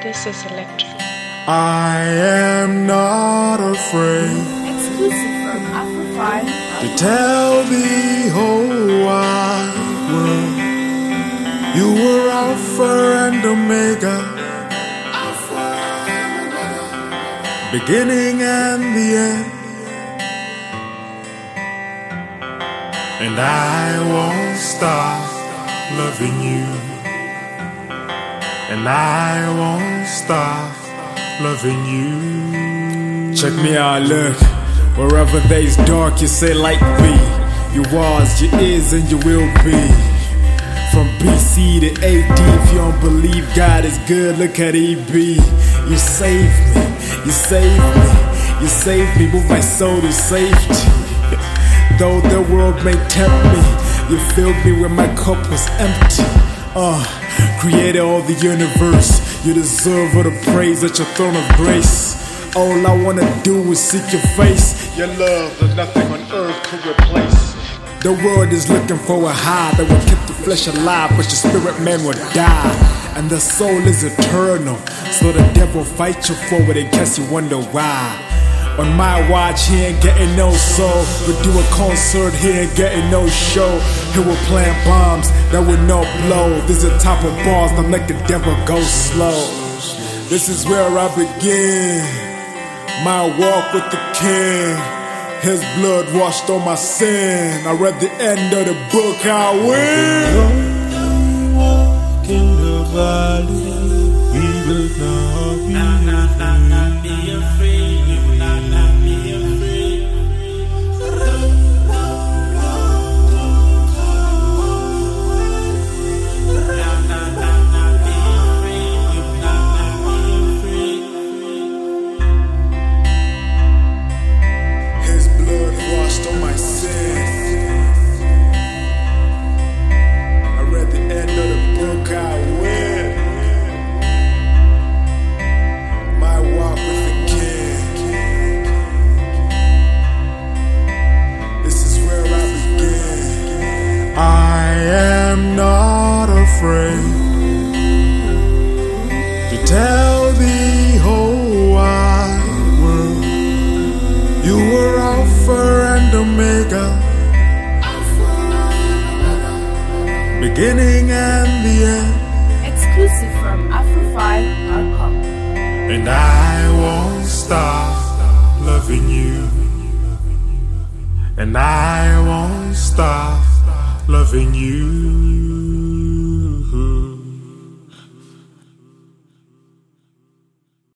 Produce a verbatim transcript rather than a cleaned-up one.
This is Electric. I am not afraid Exclusive from Afrofi to tell the whole wide world you were Alpha and Omega, beginning and the end. And I won't stop loving you, and I won't stop loving you. Check me out, look. Wherever there's dark, you say light be. You was, you is, and you will be. From B C to A D, if you don't believe God is good, look at E B. You saved me, you saved me, you saved me, move my soul to safety. Though the world may tempt me, you filled me when my cup was empty. Uh, created all the universe, you deserve all the praise at your throne of grace. All I wanna do is seek your face. Your love that nothing on earth could replace. The world is looking for a high that will keep the flesh alive, but your spirit man will die. And the soul is eternal, so the devil fight you for it in case you wonder why. On my watch, he ain't getting no soul. We do a concert, he ain't getting no show. He will plant bombs that will not blow. This is the top of bars that make the devil go slow. This is where I begin my walk with the King. His blood washed on my sin. I read the end of the book, I win. Walk in the valley, we will not be afraid. Afraid to tell the whole wide world you were Alpha and Omega, beginning and the end. Exclusive from Afrofi dot com. And I won't stop loving you, and I won't stop loving you.